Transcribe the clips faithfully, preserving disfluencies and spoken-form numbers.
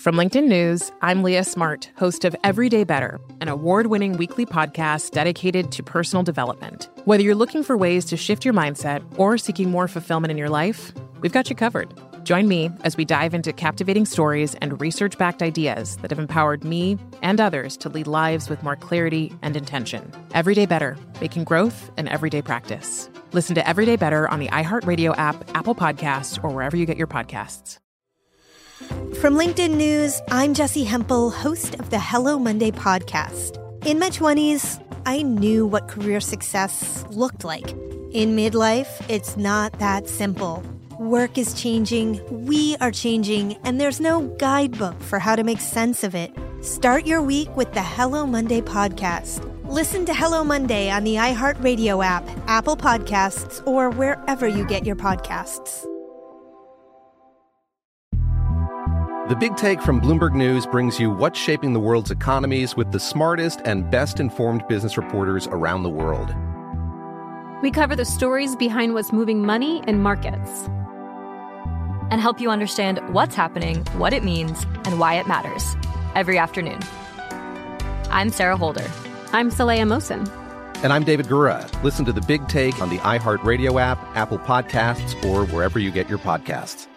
From LinkedIn News, I'm Leah Smart, host of Everyday Better, an award-winning weekly podcast dedicated to personal development. Whether you're looking for ways to shift your mindset or seeking more fulfillment in your life, we've got you covered. Join me as we dive into captivating stories and research-backed ideas that have empowered me and others to lead lives with more clarity and intention. Everyday Better, making growth an everyday practice. Listen to Everyday Better on the iHeartRadio app, Apple Podcasts, or wherever you get your podcasts. From LinkedIn News, I'm Jessie Hempel, host of the Hello Monday podcast. In my twenties, I knew what career success looked like. In midlife, it's not that simple. Work is changing, we are changing, and there's no guidebook for how to make sense of it. Start your week with the Hello Monday podcast. Listen to Hello Monday on the iHeartRadio app, Apple Podcasts, or wherever you get your podcasts. The Big Take from Bloomberg News brings you what's shaping the world's economies with the smartest and best-informed business reporters around the world. We cover the stories behind what's moving money and markets, and help you understand what's happening, what it means, and why it matters every afternoon. I'm Sarah Holder. I'm Saleha Mohsin. And I'm David Gura. Listen to The Big Take on the iHeartRadio app, Apple Podcasts, or wherever you get your podcasts.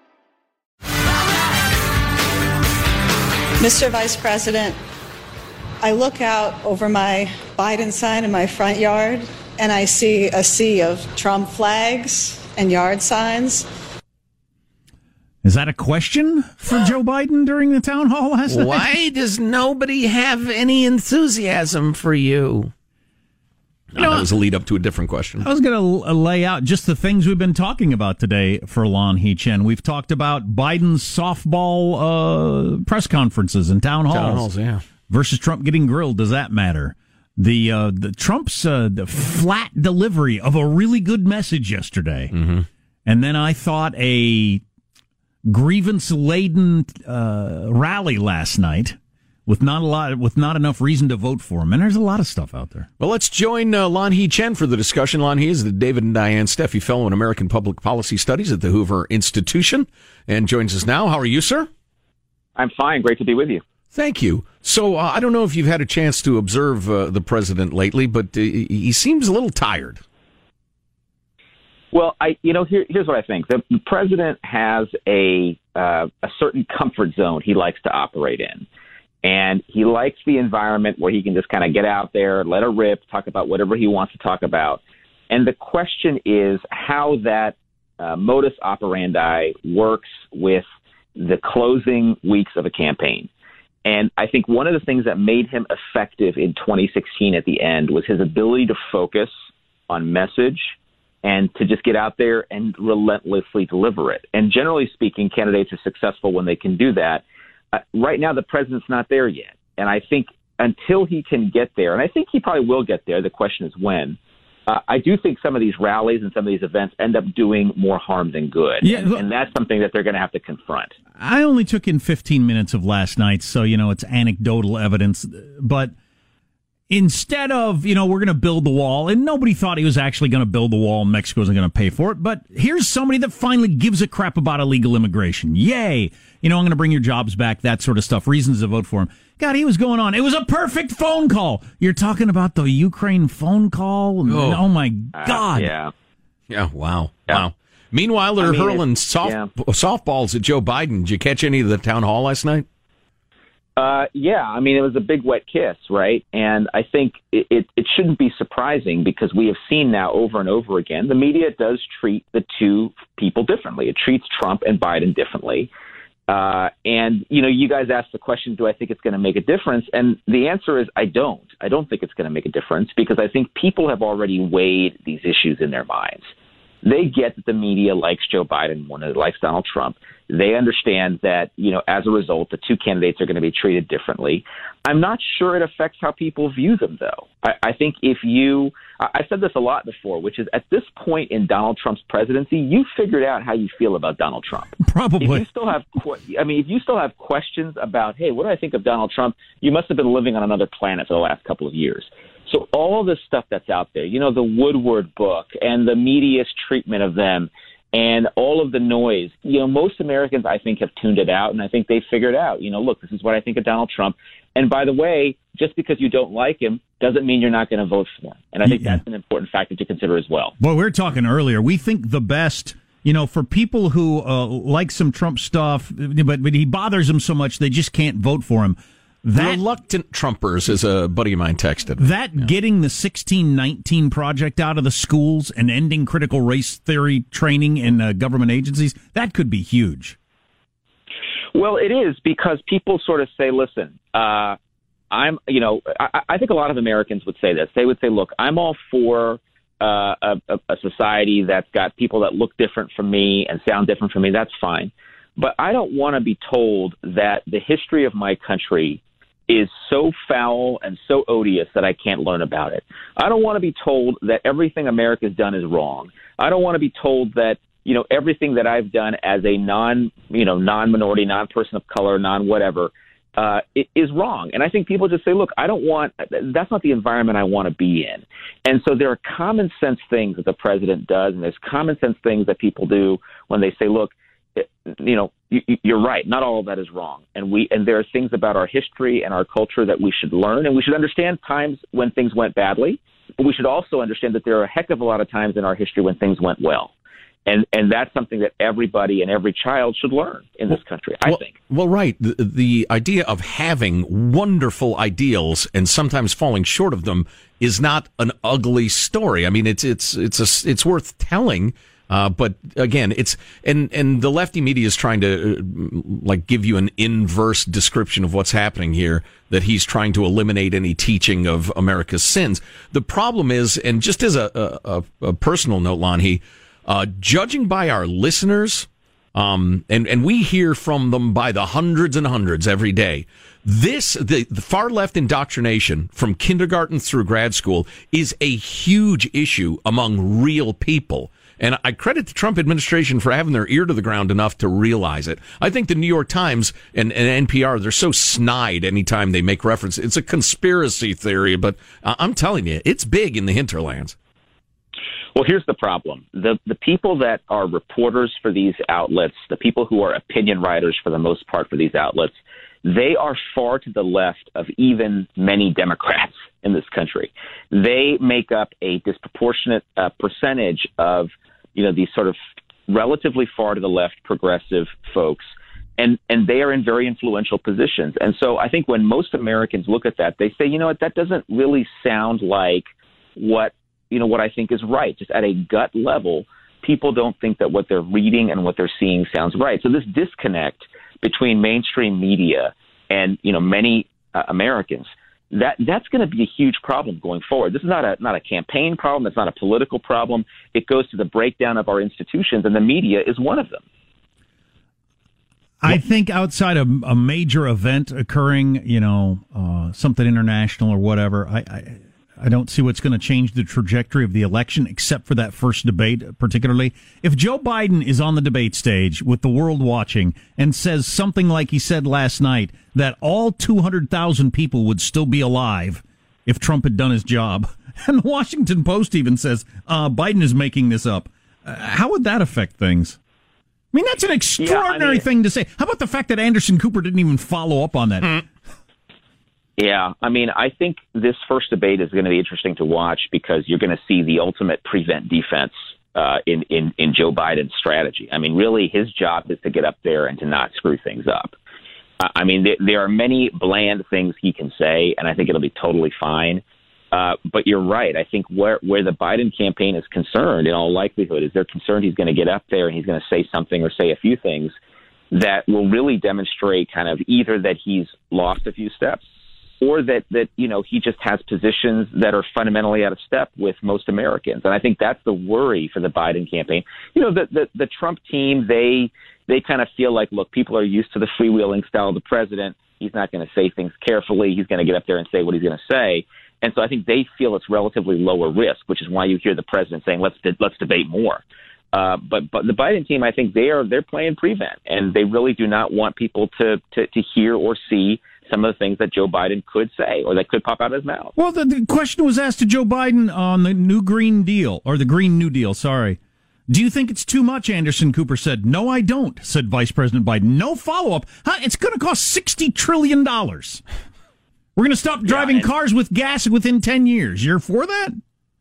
Mister Vice President, I look out over my Biden sign in my front yard, and I see a sea of Trump flags and yard signs. Is that a question for Joe Biden during the town hall last night? Why does nobody have any enthusiasm for you? No, no, that was a lead up to a different question. I was going to lay out just the things we've been talking about today for Lanhee Chen. We've talked about Biden's softball uh, press conferences and town halls, town halls yeah. versus Trump getting grilled. Does that matter? The uh, the Trump's uh, the flat delivery of a really good message yesterday, mm-hmm. and then I thought a grievance-laden uh, rally last night. With not a lot, with not enough reason to vote for him, and there's a lot of stuff out there. Well, let's join uh, Lanhee Chen for the discussion. Lanhee is the David and Diane Steffi Fellow in American Public Policy Studies at the Hoover Institution, and joins us now. How are you, sir? I'm fine. Great to be with you. Thank you. So uh, I don't know if you've had a chance to observe uh, the president lately, but uh, he seems a little tired. Well, I, you know, here, here's what I think. The, the president has a uh, a certain comfort zone he likes to operate in. And he likes the environment where he can just kind of get out there, let it rip, talk about whatever he wants to talk about. And the question is how that uh, modus operandi works with the closing weeks of a campaign. And I think one of the things that made him effective in twenty sixteen at the end was his ability to focus on message and to just get out there and relentlessly deliver it. And generally speaking, candidates are successful when they can do that. Uh, right now, the president's not there yet. And I think until he can get there, and I think he probably will get there, the question is when, uh, I do think some of these rallies and some of these events end up doing more harm than good. Yeah, and, and that's something that they're going to have to confront. I only took in fifteen minutes of last night, so, you know, it's anecdotal evidence. But instead of, you know, we're going to build the wall, and nobody thought he was actually going to build the wall and Mexico wasn't going to pay for it, but here's somebody that finally gives a crap about illegal immigration. Yay! You know, I'm going to bring your jobs back, that sort of stuff. Reasons to vote for him. God, he was going on. It was a perfect phone call. You're talking about the Ukraine phone call? Oh, oh my God. Uh, yeah. Yeah, wow. Yeah. Wow. Meanwhile, they're I mean, hurling soft, yeah. softballs at Joe Biden. Did you catch any of the town hall last night? Uh, yeah, I mean, it was a big wet kiss, right? And I think it, it, it shouldn't be surprising because we have seen now over and over again, the media does treat the two people differently. It treats Trump and Biden differently. Uh, and, you know, you guys asked the question, do I think it's going to make a difference? And the answer is I don't. I don't think it's going to make a difference because I think people have already weighed these issues in their minds. They get that the media likes Joe Biden more than it likes Donald Trump. They understand that, you know, as a result, the two candidates are going to be treated differently. I'm not sure it affects how people view them, though. I, I think if you – I've said this a lot before, which is at this point in Donald Trump's presidency, you figured out how you feel about Donald Trump. Probably. If you still have – I mean, if you still have questions about, hey, what do I think of Donald Trump, you must have been living on another planet for the last couple of years. So all this stuff that's out there, you know, the Woodward book and the media's treatment of them, and all of the noise. You know, most Americans, I think, have tuned it out, and I think they figured out, you know, look, this is what I think of Donald Trump. And by the way, just because you don't like him doesn't mean you're not going to vote for him. And I think yeah. that's an important factor to consider as well. Well, we were talking earlier. We think the best, you know, for people who uh, like some Trump stuff, but, but he bothers them so much they just can't vote for him. That, Reluctant Trumpers, as a buddy of mine texted. That yeah. getting the sixteen nineteen project out of the schools and ending critical race theory training in uh, government agencies, that could be huge. Well, it is, because people sort of say, listen, uh, I'm, you know, I, I think a lot of Americans would say this. They would say, look, I'm all for uh, a, a society that's got people that look different from me and sound different from me. That's fine. But I don't want to be told that the history of my country is so foul and so odious that I can't learn about it. I don't want to be told that everything America's done is wrong. I don't want to be told that, you know, everything that I've done as a non, you know, non-minority, non-person of color, non-whatever, uh, is wrong. And I think people just say, look, I don't want, that's not the environment I want to be in. And so there are common sense things that the president does, and there's common sense things that people do when they say, look, you know, you're right. Not all of that is wrong. And we, and there are things about our history and our culture that we should learn, and we should understand times when things went badly. But we should also understand that there are a heck of a lot of times in our history when things went well. And and that's something that everybody and every child should learn in this country, I well, think. Well, right. The, the idea of having wonderful ideals and sometimes falling short of them is not an ugly story. I mean, it's it's it's a, it's worth telling. Uh, but again, it's and and the lefty media is trying to uh, like give you an inverse description of what's happening here, that he's trying to eliminate any teaching of America's sins. The problem is, and just as a a, a personal note, Lanhee, uh, judging by our listeners, um, and and we hear from them by the hundreds and hundreds every day. This the, the far left indoctrination from kindergarten through grad school is a huge issue among real people. And I credit the Trump administration for having their ear to the ground enough to realize it. I think the New York Times and, and N P R, they're so snide anytime they make reference. It's a conspiracy theory, but I'm telling you, it's big in the hinterlands. Well, here's the problem. The the people that are reporters for these outlets, the people who are opinion writers for the most part for these outlets, they are far to the left of even many Democrats in this country. They make up a disproportionate uh, percentage of, you know, these sort of relatively far to the left progressive folks, and, and they are in very influential positions. And so I think when most Americans look at that, they say, you know what, that doesn't really sound like what, you know, what I think is right. Just at a gut level, people don't think that what they're reading and what they're seeing sounds right. So this disconnect between mainstream media and, you know, many uh, Americans, that that's going to be a huge problem going forward. This is not a not a campaign problem. It's not a political problem. It goes to the breakdown of our institutions, and the media is one of them. I think outside of a major event occurring, you know, uh, something international or whatever, I, I I don't see what's going to change the trajectory of the election, except for that first debate, particularly. If Joe Biden is on the debate stage with the world watching and says something like he said last night, that all two hundred thousand people would still be alive if Trump had done his job, and the Washington Post even says, uh, Biden is making this up, uh, how would that affect things? I mean, that's an extraordinary yeah, I mean, thing to say. How about the fact that Anderson Cooper didn't even follow up on that? Mm. Yeah, I mean, I think this first debate is going to be interesting to watch, because you're going to see the ultimate prevent defense uh, in, in, in Joe Biden's strategy. I mean, really, his job is to get up there and to not screw things up. Uh, I mean, th- there are many bland things he can say, and I think it'll be totally fine. Uh, but you're right. I think where, where the Biden campaign is concerned, in all likelihood, is they're concerned he's going to get up there and he's going to say something or say a few things that will really demonstrate kind of either that he's lost a few steps, or that, that, you know, he just has positions that are fundamentally out of step with most Americans. And I think that's the worry for the Biden campaign. You know, the, the, the Trump team, they they kind of feel like, look, people are used to the freewheeling style of the president. He's not going to say things carefully. He's going to get up there and say what he's going to say. And so I think they feel it's relatively lower risk, which is why you hear the president saying, let's de- let's debate more. Uh, but but the Biden team, I think they are they're playing prevent, and they really do not want people to, to, to hear or see some of the things that Joe Biden could say or that could pop out of his mouth. Well, the, the question was asked to Joe Biden on the new Green Deal, or the Green New Deal, sorry. Do you think it's too much? Anderson Cooper said. No, I don't, said Vice President Biden. No follow-up. Huh? It's going to cost sixty trillion dollars. We're going to stop driving yeah, and- cars with gas within ten years. You're for that?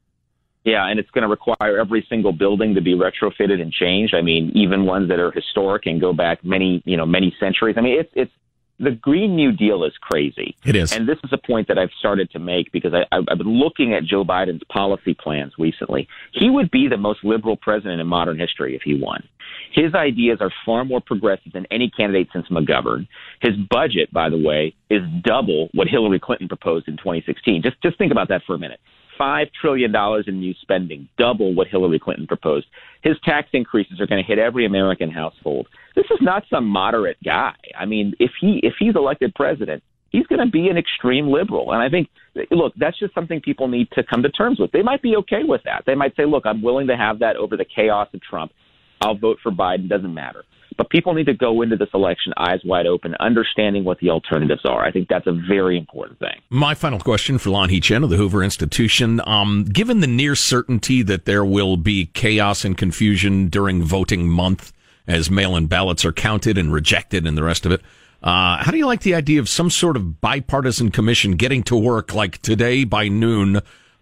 Yeah, and it's going to require every single building to be retrofitted and changed. I mean, even ones that are historic and go back many, you know, many centuries. I mean, it's it's the Green New Deal is crazy. It is. And this is a point that I've started to make because I, I've been looking at Joe Biden's policy plans recently. He would be the most liberal president in modern history if he won. His ideas are far more progressive than any candidate since McGovern. His budget, by the way, is double what Hillary Clinton proposed in twenty sixteen. Just just think about that for a minute. five trillion dollars in new spending, double what Hillary Clinton proposed. His tax increases are going to hit every American household. This is not some moderate guy. I mean, if he if he's elected president, he's going to be an extreme liberal. And I think, look, that's just something people need to come to terms with. They might be okay with that. They might say, look, I'm willing to have that over the chaos of Trump. I'll vote for Biden. Doesn't matter. But people need to go into this election eyes wide open, understanding what the alternatives are. I think that's a very important thing. My final question for Lanhee Chen of the Hoover Institution. Um, given the near certainty that there will be chaos and confusion during voting month as mail-in ballots are counted and rejected and the rest of it, uh, how do you like the idea of some sort of bipartisan commission getting to work like today by noon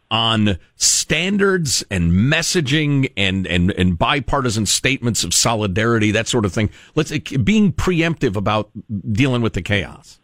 on standards and messaging and, and, and bipartisan statements of solidarity, that sort of thing? Let's being preemptive about dealing with the chaos.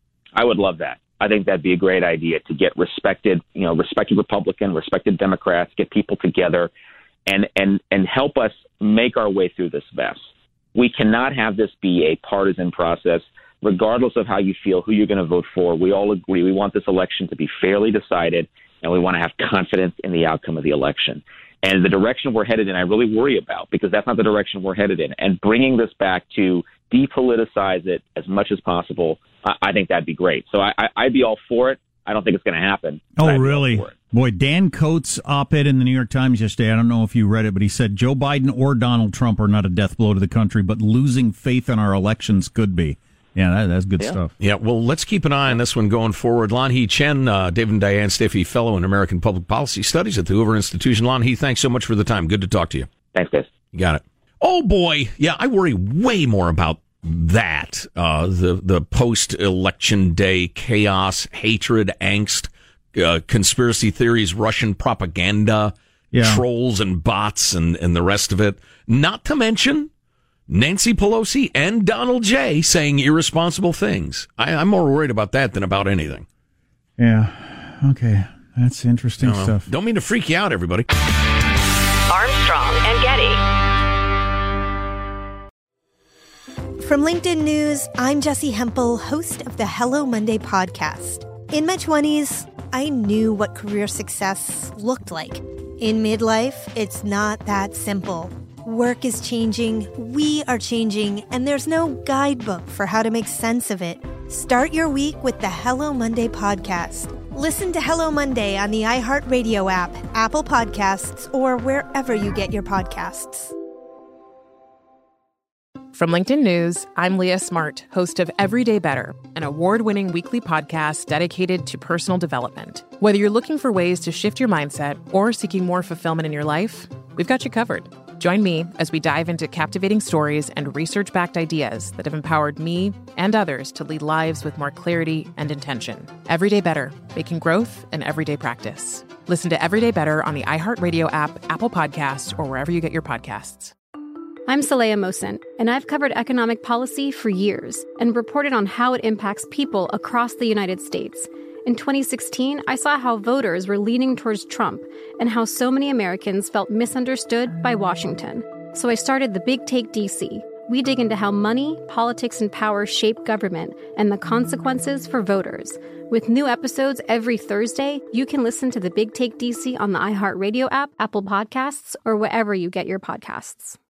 I would love that. I think that'd be a great idea to get respected, you know, respected Republican, respected Democrats, get people together and, and, and help us make our way through this mess. We cannot have this be a partisan process. Regardless of how you feel, who you're going to vote for, we all agree we want this election to be fairly decided, and we want to have confidence in the outcome of the election. And the direction we're headed in, I really worry about, because that's not the direction we're headed in. And bringing this back to depoliticize it as much as possible, I, I think that'd be great. So I, I, I'd be all for it. I don't think it's going to happen. Oh, really? Boy, Dan Coates' op-ed in the New York Times yesterday, I don't know if you read it, but he said Joe Biden or Donald Trump are not a death blow to the country, but losing faith in our elections could be. Yeah, that, that's good yeah. stuff. Yeah, well, let's keep an eye on this one going forward. Lanhee Chen, uh, David and Diane Stiffy Fellow in American Public Policy Studies at the Hoover Institution. Lanhee, thanks so much for the time. Good to talk to you. Thanks, guys. You got it. Oh, boy. Yeah, I worry way more about that. Uh, the, the post-election day chaos, hatred, angst, uh, conspiracy theories, Russian propaganda, yeah. trolls and bots and, and the rest of it. Not to mention Nancy Pelosi and Donald J. saying irresponsible things. I, I'm more worried about that than about anything. Yeah. Okay. That's interesting no, stuff. Don't mean to freak you out, everybody. Armstrong and Getty. From LinkedIn News, I'm Jessi Hempel, host of the Hello Monday podcast. In my twenties, I knew what career success looked like. In midlife, it's not that simple. Work is changing, we are changing, and there's no guidebook for how to make sense of it. Start your week with the Hello Monday podcast. Listen to Hello Monday on the iHeartRadio app, Apple Podcasts, or wherever you get your podcasts. From LinkedIn News, I'm Leah Smart, host of Everyday Better, an award-winning weekly podcast dedicated to personal development. Whether you're looking for ways to shift your mindset or seeking more fulfillment in your life, we've got you covered. Join me as we dive into captivating stories and research-backed ideas that have empowered me and others to lead lives with more clarity and intention. Everyday Better, making growth an everyday practice. Listen to Everyday Better on the iHeartRadio app, Apple Podcasts, or wherever you get your podcasts. I'm Saleha Mohsin, and I've covered economic policy for years and reported on how it impacts people across the United States. In twenty sixteen, I saw how voters were leaning towards Trump and how so many Americans felt misunderstood by Washington. So I started The Big Take D C. We dig into how money, politics, and power shape government and the consequences for voters. With new episodes every Thursday, you can listen to The Big Take D C on the iHeartRadio app, Apple Podcasts, or wherever you get your podcasts.